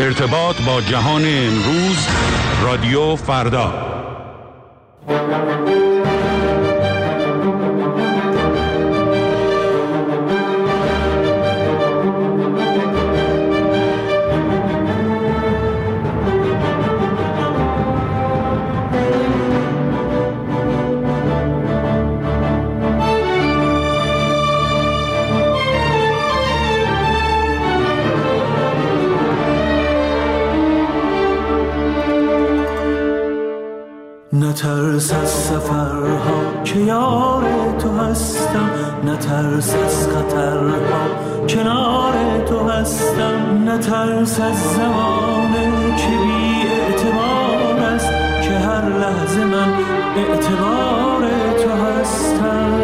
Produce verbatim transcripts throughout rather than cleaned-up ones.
ارتباط با جهان امروز، رادیو فردا. نترس از سفرها که یار تو هستم، نترس از خطرها کنار تو هستم، نترس از زمانه که بی اعتبار است، که هر لحظه من اعتبار تو هستم،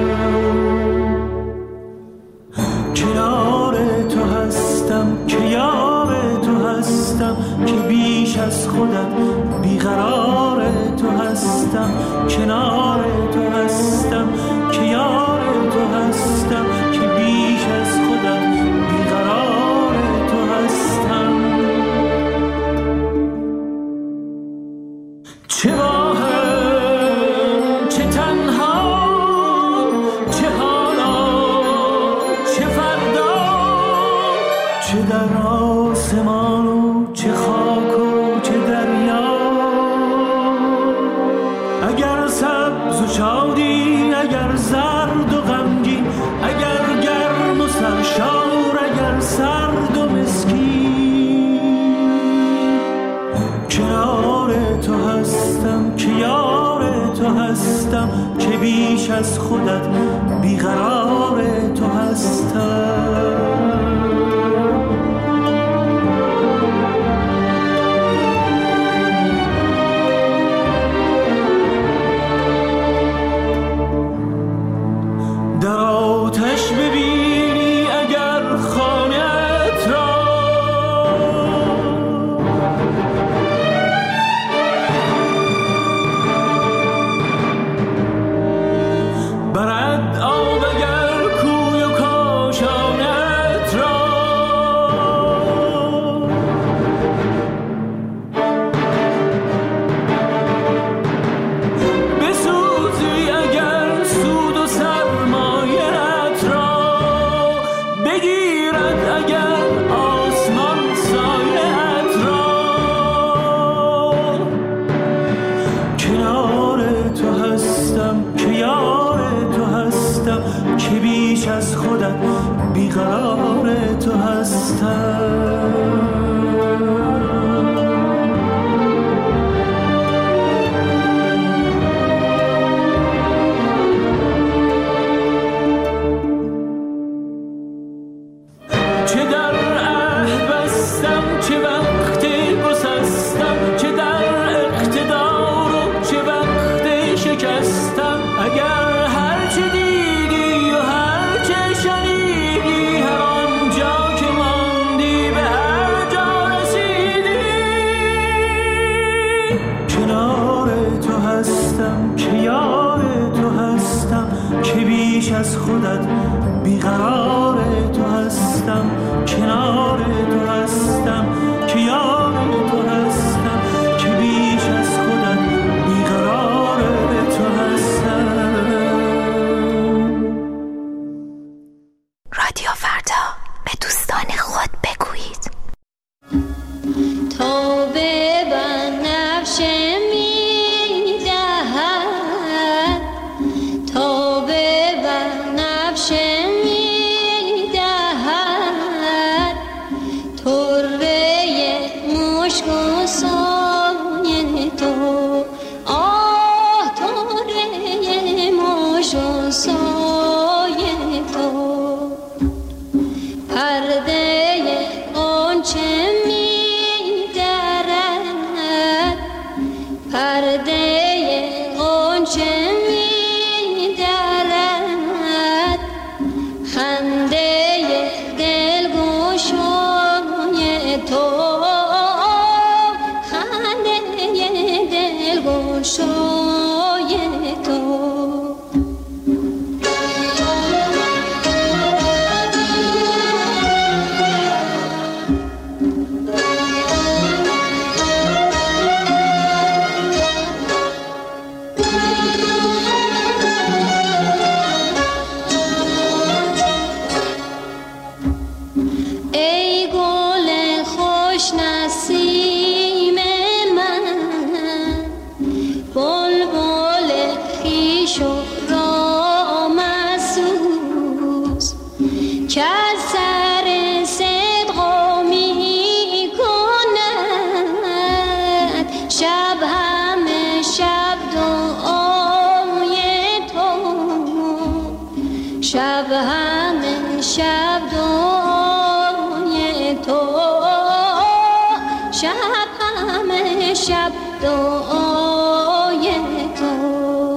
کنار تو هستم که یار تو هستم، که بیش از خودت بیقرار تو هستم، کنار تو هستم که یار تو هستم، که بیش از خودت بیقرار تو هستم. چه با هم، چه تنها، چه حالا، چه فردا، چه در آسمان و چه خاک و چه دریا، اگر سبز و شادی، اگر زرد و غمگین، اگر گرم و سرشار، اگر سرد و مسکین، کنار تو هستم که یار تو هستم، که بیش از خودت بیقرار تو هستم. تا به بنفشه میدهد شب همه شب دعای تو.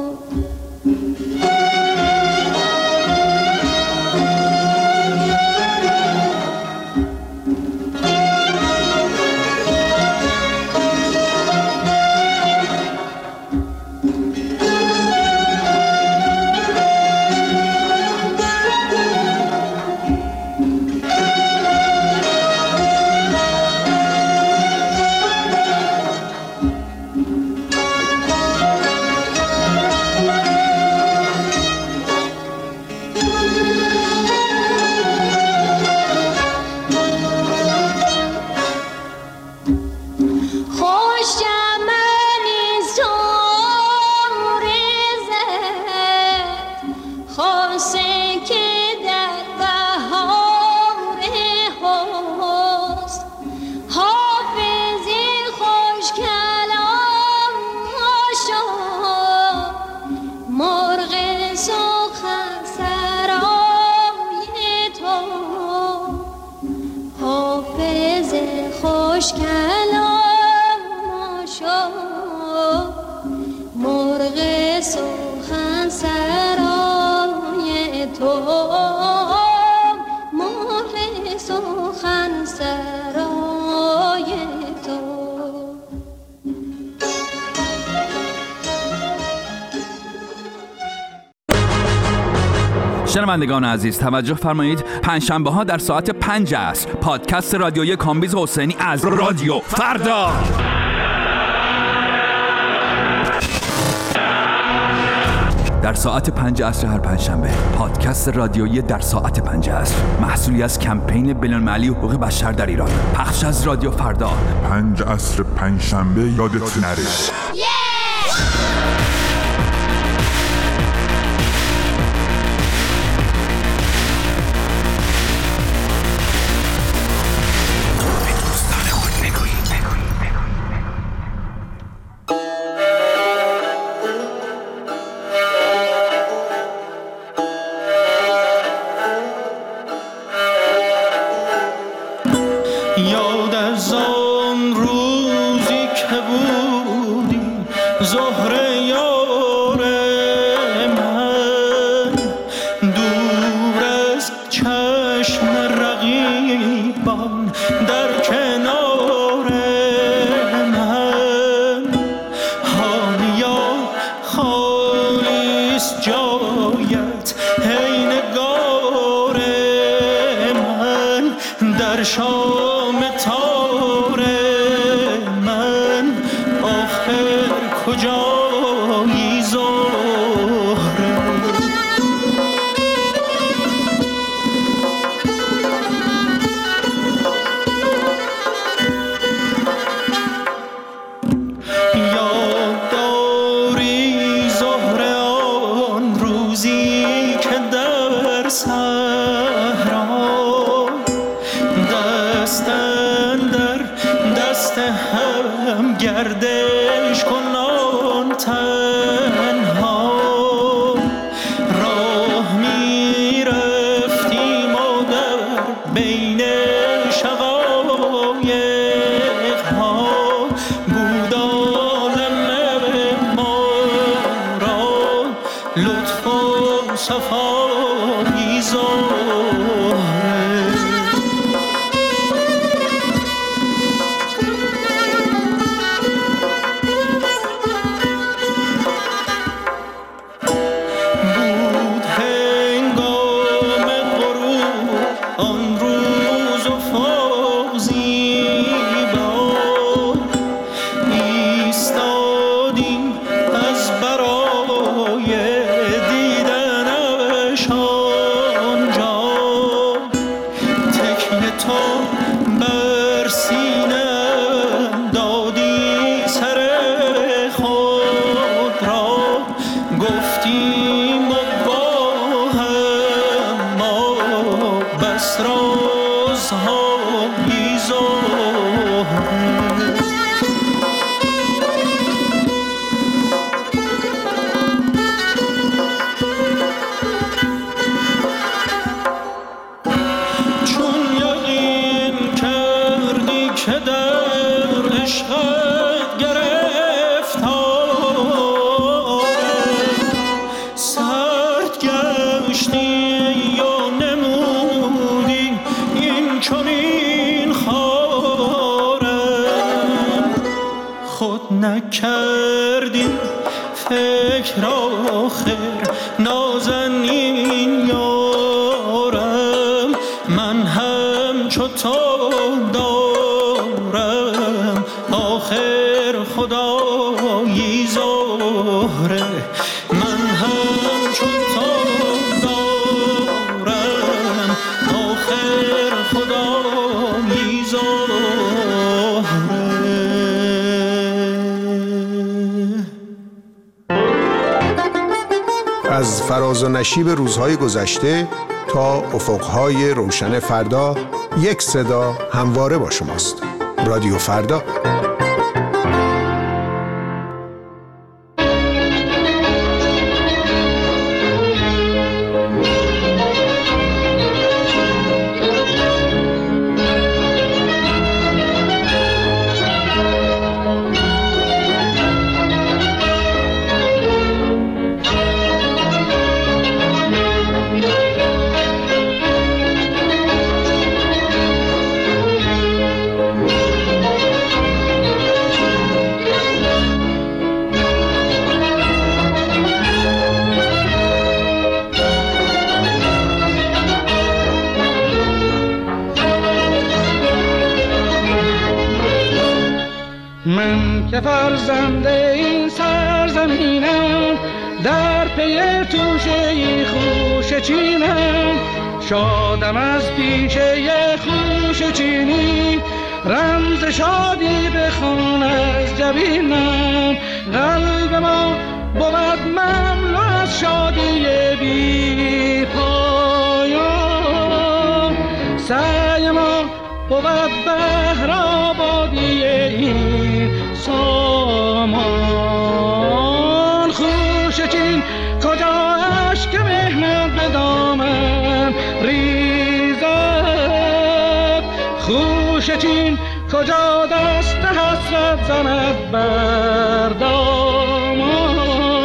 شنوندگان عزیز توجه فرمایید، پنجشنبه ها در ساعت پنج عصر پادکست رادیویی کامبیز حسینی از رادیو فردا. در ساعت پنج عصر هر پنجشنبه پادکست رادیویی در ساعت پنج عصر، محصولی از کمپین بین‌المللی حقوق بشر در ایران، پخش از رادیو فردا. پنج عصر پنجشنبه یادت نره. یاد از آن روزی که بودی زهره یار من، دور از چشم رقیبان در کنار من، حالیا خالیست جایت ای نگار من، در شام تار من آخر کجایی زهره. یاد داری زهره آن روزی که در صحرا دستن در دست هم گردش کنان تنها، راه می رفتیم و در بین شقایق ها بود عالم ما را لطف و صفایی زهره. که در عشقت گرفتارم، سرد گشتی یا نمودی این چنین خارم، خود نکردی فکر آخر نازنین یارم، من هم چو تو دارم آخر خدایی زهره، من هم چو تو دارم آخر خدایی زهره. از فراز و نشیب روزهای گذشته تا افقهای روشن فردا، یک صدا همواره با شماست. رادیو فردا. من که فرزند این سرزمینم، در پی توشه خوش چینم، شادم از پیشه خوش چینی، رمز شادی بخوان از جبینم. قلب ما بود مملو از شادی بی پایان، سعی ما بود بهر آبادی این سامان. خوش چین کجا اشک مهنت به دامن ریزد، خوش چین کجا دست حسرت زند بر دامان.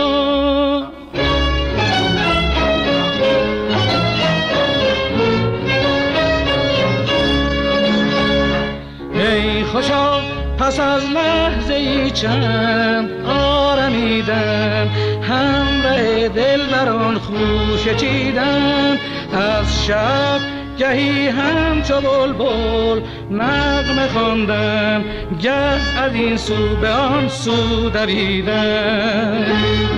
ای خوشا پس از لحظه ای چند آرمیدن، همراه دل بران خوش چیدن، از شب گهی همچو بلبل نغمه خواندن، گه از این سو به آن سو دویدن.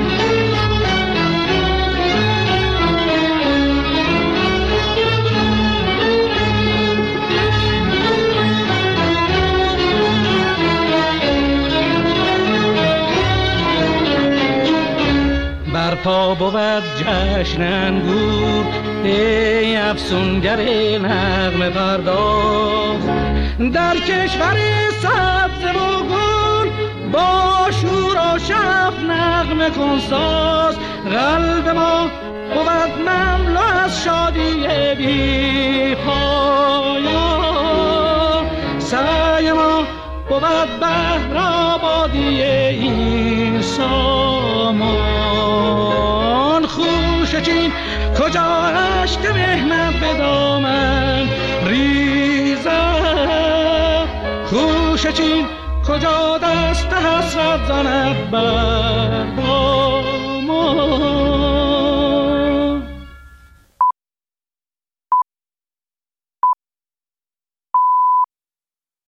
برپا بود جشن انگور، ای افسونگر نغمه پرداز، در کشور سبز و گل با شور و شف نغمه کن ساز. قلب ما بود مملو از شادی بی پایان، سعی ما بود بهر آبادی این سامان. خوش چین کجا اشک مهنت به دامن ریزد، خوش چین کجا دست حسرت زند بر دامان.